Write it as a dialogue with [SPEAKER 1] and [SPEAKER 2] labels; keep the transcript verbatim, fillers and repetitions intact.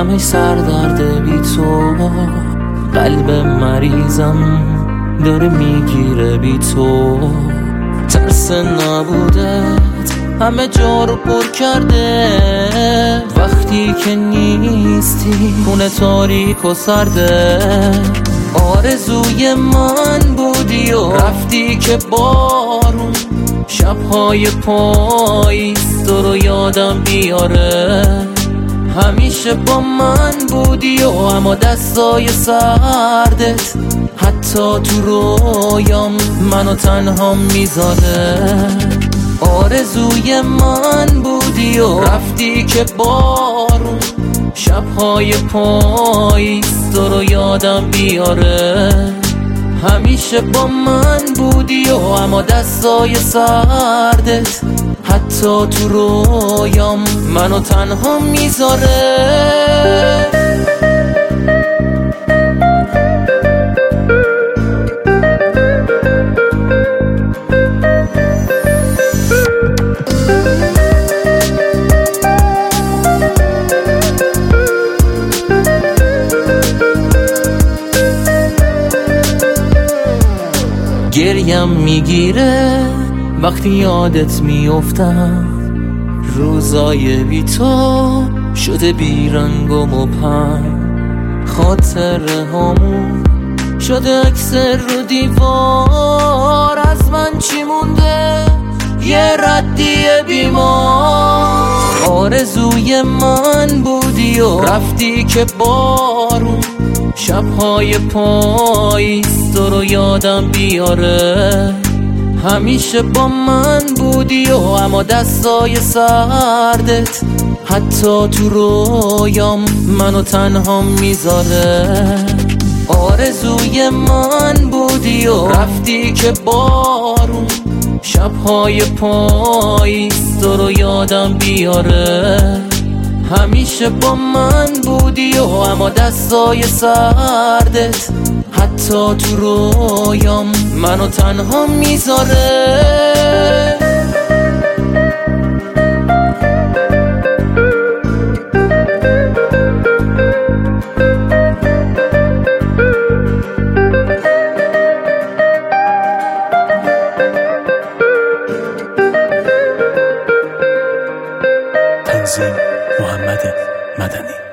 [SPEAKER 1] همه سردرد بی تو، قلب مریضم داره میگیره بی تو. ترس نبودت همه جا رو پر کرده، وقتی که نیستی خونه تاریک و سرده. آرزوی من بودی و رفتی که بارون، شبهای پاییز تو رو یادم بیاره. همیشه با من بودی و اما دستای سردت حتی تو رویام منو تنها میذاره. آرزوی من بودی و رفتی که بارون، شبهای پاییز تو رو یادم بیاره. همیشه با من بودی و اما دستای سردت حتی تو رویام منو تنها میذاره. گریم میگیره وقتی یادت میافتم، روزای بی تو شده بیرنگ و مبهم. خاطره هامون شده عکس رو دیوار، از من چی مونده یه ردی بیمار. آرزوی من بودی و رفتی که بارون، شبهای پاییز تو رو یادم بیاره. همیشه با من بودی و اما دستای سردت حتی تو رویام منو تنها میذاره. آرزوی من بودی و رفتی که بارون، شبهای پاییز تو رو یادم بیاره. همیشه با من بودی و اما دستای سردت حتی تو رویام منو تنها میذاره.
[SPEAKER 2] تنظیم محمد مدنی.